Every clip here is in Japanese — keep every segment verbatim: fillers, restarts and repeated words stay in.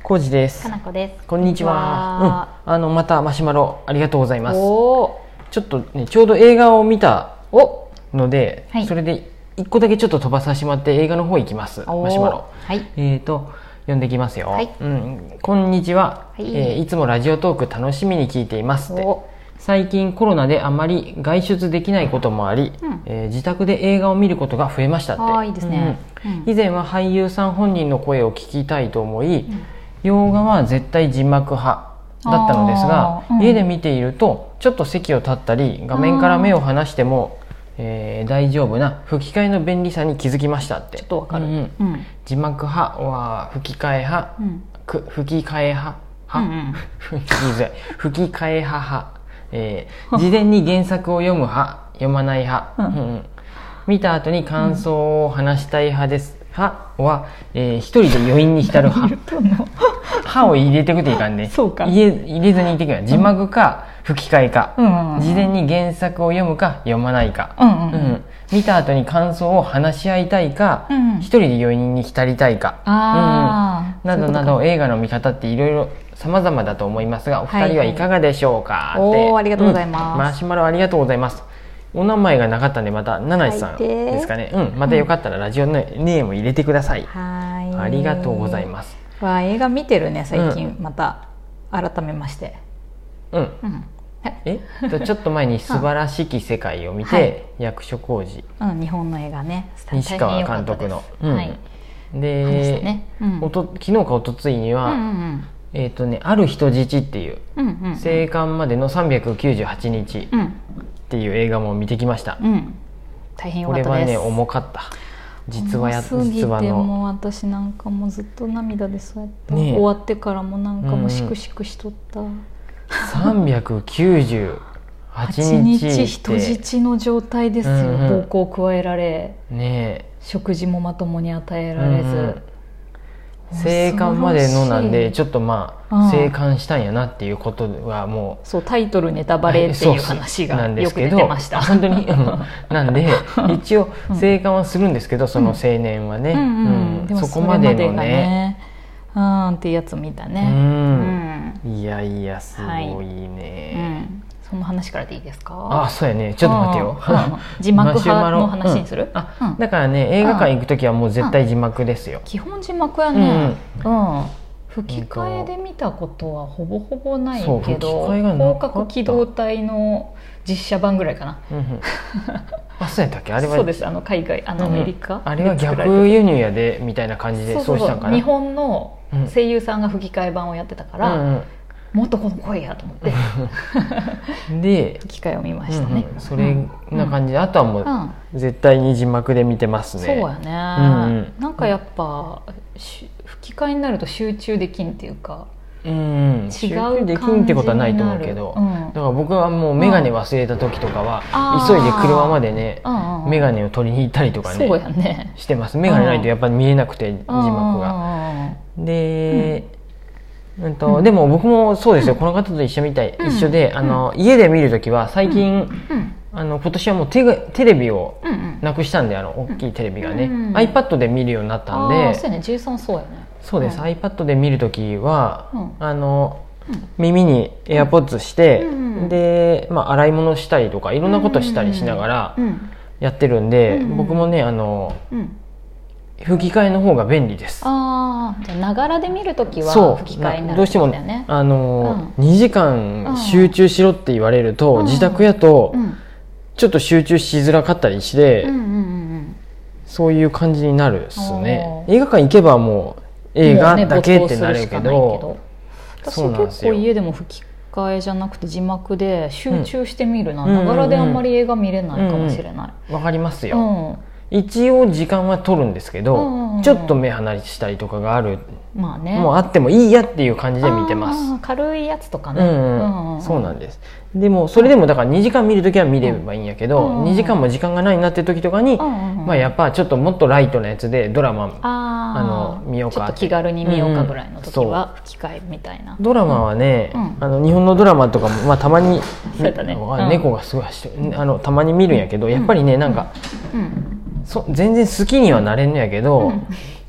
コウジです。 かなこです。 こんにちは。うん、あのまたマシュマロありがとうございます。 おちょっとねちょうど映画を見たので、 はい、 それで一個だけちょっと飛ばさせてもらって映画の方行きます。マシュマロ。 はい。 えっと読んできますよ。 はい。 うん、こんにちは、はいえー。いつもラジオトーク楽しみに聞いていますって。最近コロナであまり外出できないこともあり、うんえー、自宅で映画を見ることが増えましたって。 あいいですね、 うん、以前は俳優さん本人の声を聞きたいと思い、うん、洋画は絶対字幕派だったのですが、うん、家で見ているとちょっと席を立ったり画面から目を離しても、えー、大丈夫な吹き替えの便利さに気づきましたって。 ちょっとわかる、 うんうん、字幕派は吹き替え派、うん、吹き替え派派、うんうん、吹き替え派派えー、事前に原作を読む派読まない派、うんうん、見た後に感想を話したい派です、うん、派は、えー、一人で余韻に浸る派派を入れてくといかんね。 そうか入れ、入れずにいてくれ字幕か吹き替えか、 うんうん、 事前に原作を読むか読まないか、 うんうんうんうん、見た後に感想を話し合いたいか、うんうん、一人で余韻に浸りたいか、 あうんうん、などなど映画の見方っていろいろ様々だと思いますが、お二人はいかがでしょうか。 はいはい、おありがとうございます、 うん、マシュマロありがとうございます。お名前がなかったんでまた七井さんですかね、うん、またよかったらラジオネーム入れてください、うん、 はいありがとうございます。 わ映画見てるね最近、うん、また改めましてうん、うんえちょっと前に素晴らしき世界を見て、はい、役所広司、 うん、日本の映画ね西川監督の、うんはい、で、ねうん、おと昨日か一昨日には、うんうんうんえーとね、ある人質っていう、うんうんうん、生還までのさんびゃくきゅうじゅうはちにちっていう映画も見てきました、うん、 大変良かったです。 これはね重かった。実はや実はのもう私なんかもずっと涙でそうやって、ね、終わってからもなんかもしくしくしとった、うんさんびゃくきゅうじゅうはちにちって人質の状態ですよ、うんうん、暴行を加えられ、 ね、 食事もまともに与えられず、うんうん生還までのなんでちょっとまあ生還したんやなっていうことはもうそうタイトルネタバレっていう話がよく出てました。 本当になんで一応生還はするんですけど、その青年はね、うんうんうん、そこまでのねうんっていうやつ見たね、 うんうん、いやいやすごいね、 はいうん、その話からでいいですか。 あそうやねちょっと待ってよ、 うんうん、字幕派の話にする、 うんあうん、だからね映画館行くときはもう絶対字幕ですよ、 うん、基本字幕やね、うんうん、吹き替えで見たことはほぼほぼないけど広角機動隊の実写版ぐらいかな、うんうん、 あそうやったっけあれはそうですあの海外あのアメリカ、うん、 あれは逆輸入やでみたいな感じでそうしたんかな。 日本の声優さんが吹き替え版をやってたから、うんうんもっとこの声やと思ってで吹き替えを見ましたね、 うんうん、それな感じで、うん、あとはもう、うん、絶対に字幕で見てますね。 そうやね、うんうん、なんかやっぱ吹き替えになると集中できんっていうか、 うん、違う集中できんってことはないと思うけど、うん、だから僕はもう眼鏡忘れた時とかは、うん、急いで車までね眼鏡を取りに行ったりとか ね, そうやねしてます。眼鏡ないとやっぱり見えなくて字幕がで、うんうんとうん、でも僕もそうですよ、うん、この方と一緒みたい、うん、一緒であの、うん、家で見るときは最近、うん、あの今年はもうテレ、テレビをなくしたんで、あの大きいテレビがね、うん、iPad で見るようになったんで、 あそうやね、ジェイソンそうやね。 そうです、うん、iPad で見るときは、うん、あの耳に AirPods して、うん、で、まあ、洗い物したりとかいろんなことしたりしながらやってるんで、うん、僕もねあの、うん吹き替えの方が便利です。 ああ、ながらで見るときは吹き替えになるんだよね。 どうしてもあの、うん、にじかん集中しろって言われると、うん、自宅やとちょっと集中しづらかったりして、うんうんうん、そういう感じになるっすね。映画館行けばもう映画だけってなるけど、 私結構家でも吹き替えじゃなくて字幕で集中して見るな。ながらであんまり映画見れないかもしれない。わ、 うんうん、かりますよ。うん一応時間は取るんですけど、うんうんうん、ちょっと目離したりとかがある、まあね、もうあってもいいやっていう感じで見てます。 軽いやつとかね、 うんうんうん、そうなんです。でもそれでもだからにじかん見るときは見ればいいんやけど、うんうん、にじかんも時間がないなって時とかに、うんうん、まあ、やっぱちょっともっとライトなやつでドラマあの見ようかってちょっと気軽に見ようかぐらいの時は吹き替えみたいな、 うん、ドラマはね、うん、あの日本のドラマとかも、まあ、たまに、 ねうん、 猫がすごいあのたまに見るんやけど、やっぱりねなんか、うんうんそ全然好きにはなれんのやけど、うん、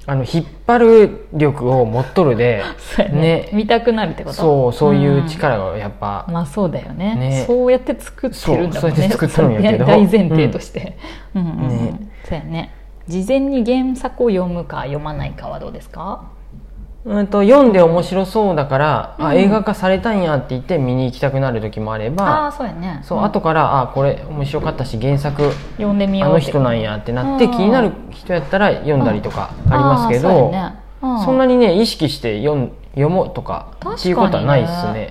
あの引っ張る力を持っとるでそうやね、ね、見たくなるってこと。 そうそういう力がやっぱ、 うん、まあそうだよ ね, ねそうやって作ってるんだもんね。 そうやって作ったんやけど大前提として、うん、うんうん、 ね、 そうやね。事前に原作を読むか読まないかはどうですか？ うんと読んで面白そうだから、うん、あ映画化されたんやって言って見に行きたくなる時もあれば、 あそうやね、 そう、うん、後からあこれ面白かったし原作読んでみようあの人なんやってなって気になる人やったら読んだりとかありますけど、うんねうん、そんなにね意識して読ん読もうとかっていうことはないですね。 うん、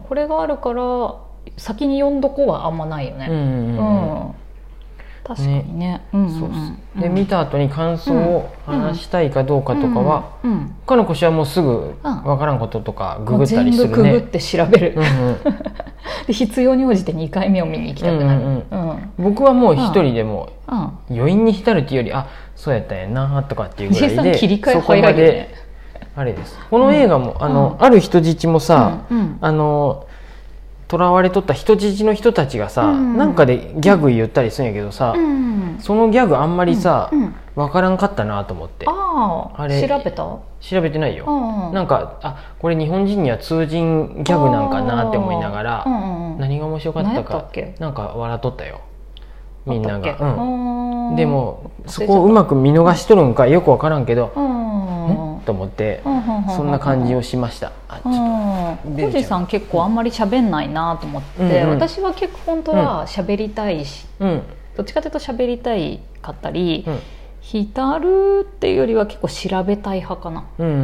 これがあるから先に読んどこはあんまないよね。うんうんうんうん、確かにね。 で見た後に感想を話したいかどうかとかは、うんうんうん、かのこしはもうすぐ分からんこととかググったりするね。 全部ググって調べる、うんうん、で必要に応じてにかいめを見に行きたくなる、うんうんうん、 僕はもう一人でも余韻に浸るっていうよりあそうやったんやなとかっていうぐらいで切り替え早いよね。 あれですこの映画も、うん、あの、うん、ある人質もさ、うんうん、あの囚われとった人質の人たちがさ、うん、なんかでギャグ言ったりするんやけどさ、うん、そのギャグあんまりさ、うんうん、分からんかったなと思って。 ああれ調べた？ 調べてないよ。なんかあこれ日本人には通じんギャグなんかなって思いながら、うんうん、何が面白かったかなんか笑っとったよみんなが、うん、でもそこをうまく見逃しとるんかよく分からんけど、んと思って、そんな感じをしました。 コジさん結構あんまり喋んないなと思って、うんうん、私は結構本当は喋りたいし、うん、どっちかというと喋りたいかったり、うん、浸るっていうよりは結構調べたい派かな。うんうん、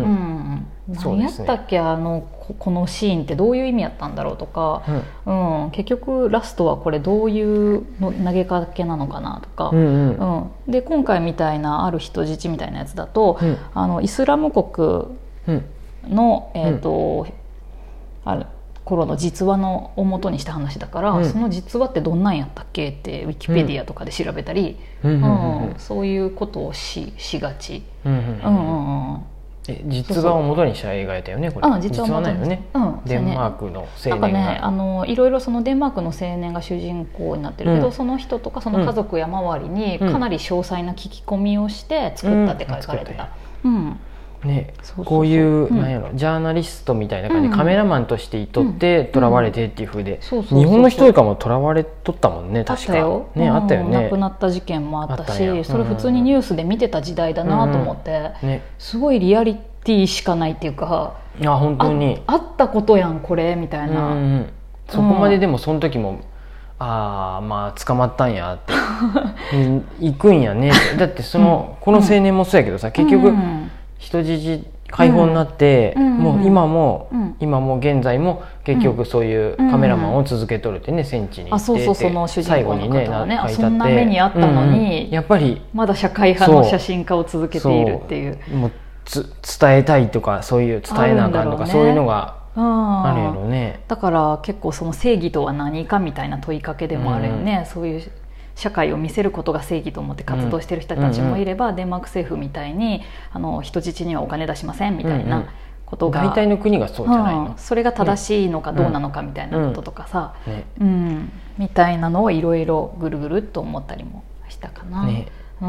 何やったっけ、あのこのシーンってどういう意味やったんだろうとか、うんうん、結局ラストはこれどういうの投げかけなのかなとか、うんうんうん、で今回みたいなある人質みたいなやつだと、うん、あのイスラム国の、うんえーとうん、ある頃の実話のを元にした話だから、うん、その実話ってどんなんやったっけってウィキペディアとかで調べたり、うんうんうん、そういうことを し, しがち、うんうんうんうん、 え実話を元にした映画やったよねこれ。 あ実話はないよね、うん、デンマークの青年がなんかね、 あのいろいろそのデンマークの青年が主人公になってるけど、うん、その人とかその家族や周りにかなり詳細な聞き込みをして作ったって書かれてた、うんうんね、そうそうそう、こういう、うん、なんやろジャーナリストみたいな感じで、うん、カメラマンとしていとって囚われてっていう風で、日本の人とかも囚われとったもんね確か。あったよ、ね、あったよね。 亡くなった事件もあったし、うん、それ普通にニュースで見てた時代だなと思って、うんね、すごいリアリティしかないっていうか、 いや本当にあ, あったことやんこれみたいな、うん、 そこまででもその時も、うん、ああまあ捕まったんやって行くんやねだってその、うん、この青年もそうやけどさ結局、うん人質解放になって、うん、もう今も、うん、今も現在も結局そういうカメラマンを続けとるってね、戦地に行って最後にね書いてあって、 そんな目にあったのに、 うん、やっぱりまだ社会派の写真家を続けているっていう、 もうつ伝えたいとかそういう伝えなあかんとか、ね、そういうのがあるやろうね。 だから結構その正義とは何かみたいな問いかけでもあるよね、うん、そういう社会を見せることが正義と思って活動してる人たちもいれば、うん、デンマーク政府みたいにあの人質にはお金出しませんみたいなことが、 うんうん、大体の国がそうじゃないの、 うん、それが正しいのかどうなのかみたいなこととかさ、うんねうん、みたいなのをいろいろぐるぐるっと思ったりもしたかな、ねうん、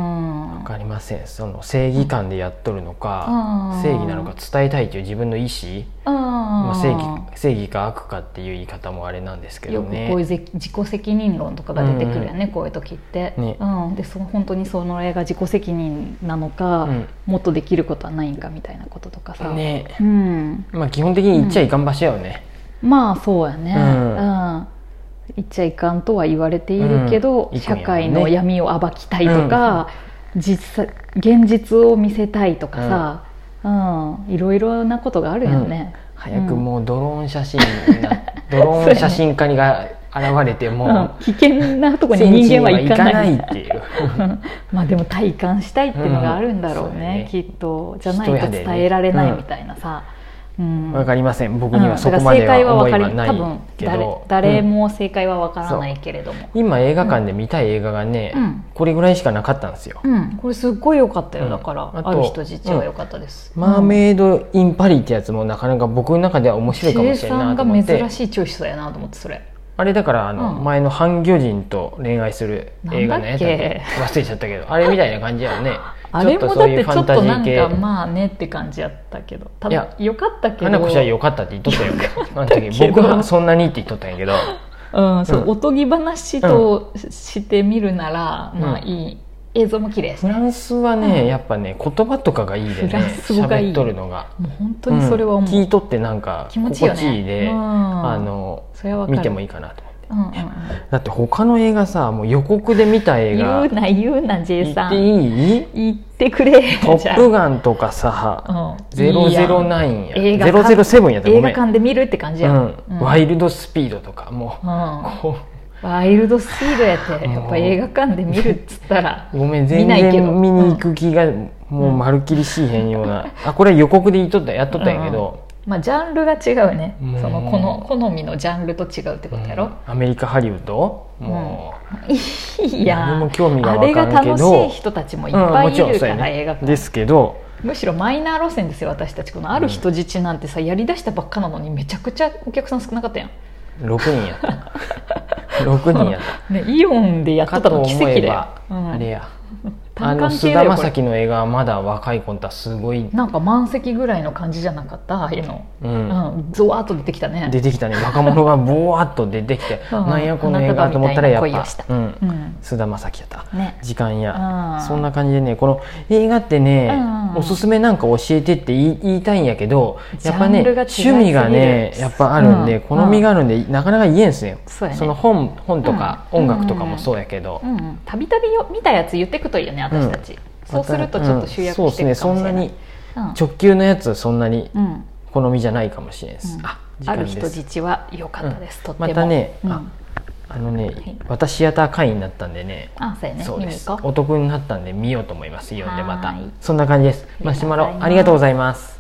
分かりません。その正義感でやっとるのか、うん、正義なのか伝えたいという自分の意思、うんまあ、正義、正義か悪かっていう言い方もあれなんですけどね。 よくこういう自己責任論とかが出てくるよね、うんうん、こういう時って、ねうん、でその本当にその映画自己責任なのか、うん、もっとできることはないんかみたいなこととかさ、ねうんまあ、 基本的に言っちゃいかん場所やよね、 うん、まあそうやね、うんうん言っちゃいかんとは言われているけど、うん、社会の闇を暴きたいとか、うん、実現実を見せたいとかさ、うんうん、いろいろなことがあるよね、 うん、早くもうドローン写真なドローン写真家が現れても、 うん、危険なとこに人間は行かないっていうまあでも体感したいっていうのがあるんだろうね、うん、ねきっとじゃないと伝えられないみたいなさ、うん、 分かりません。僕にはそこまでは思いはないけど、 多分 誰, 誰も正解は分からないけれども、 うん、今映画館で見たい映画がね、うん、これぐらいしかなかったんですよ、うん、 これすっごい良かったよ。だから、うん、ある人質は良かったです、 うん、マーメイド・イン・パリってやつもなかなか僕の中では面白いかもしれないなと思って、 さんが珍しいチョイスだよなと思って。それあれだからあの、うん、前の半魚人と恋愛する映画のやつ忘れちゃったけどあれみたいな感じやよねあれもだってちょっとなんかまあねって感じやったけど、ただよかったけど、 花子ちゃんよかったって言っとったよあの時僕はそんなにって言っとったんやけど、 うん、そう、うん、おとぎ話として見るなら、うん、まあいい、映像も綺麗ですね。 フランスはね、うん、やっぱね言葉とかがいいでね、 フランス語がいい、 喋っとるのがもう本当にそれは思う、 うん、聞いとってなんか気持ちいいよね、 心地いいで、うん、あのそれは分かる、 見てもいいかなと思って、 うんうんうん、 だって他の映画さ、もう予告で見た映画言うな言うな J さん、 言っていい？ 言ってくれトップガンとかさ、うん、ゼロゼロナインや映画ゼロゼロセブンやったらごめん、 映画館で見るって感じや、 うんうん、ワイルドスピードとかもう、うん、こうワイルドスピードやってやっぱ映画館で見るっつったらごめん全然見に行く気がもうまるっきりしへんような、うん、あこれ予告で言っとったやっとったんやけど、 うん、まあジャンルが違うね、そのこの好みのジャンルと違うってことやろ、 うん、アメリカハリウッドもう、 うん、いや何も興味が分かんけど、 あれが楽しい人たちもいっぱいいるから、うんね、映画館ですけど、 むしろマイナー路線ですよ私たち。このある人質なんてさ、やりだしたばっかなのにめちゃくちゃお客さん少なかったやん。 ろくにんやったろくにんやった、 ね、イオンでやってたの奇跡だよ、 うん、あれやあの菅田将暉の映画はまだ若い子だすごいなんか満席ぐらいの感じじゃなかった、ああいうの、うんうん、ゾワーッと出てきたね出てきたね、若者がボワーッと出てきてなんやこの映画と思ったらやっぱ菅田将暉やった、ね、時間や、うん、そんな感じでね、この映画ってね、うん、おすすめなんか教えてって言い、言いたいんやけど、やっぱね趣味がねやっぱあるんで、うん、好みがあるんで、なかなか言えんすよ、そ, ね、その 本, 本とか音楽とかもそうやけど、 たびたび見たやつ言ってくといいよね私たち、うん、そうするとちょっと集約していくかもしれない、うん、そうですね、そんなに、うん、直球のやつそんなに好みじゃないかもしれないです、うん、あ, ある人質は良かったです、うん、とってもまたね、うん、あ, あのね、はい、私シアター会員になったんでね、 あそうやね、 そうですお得になったんで見ようと思います、イオンでまたそんな感じです。マシュマロありがとうございます。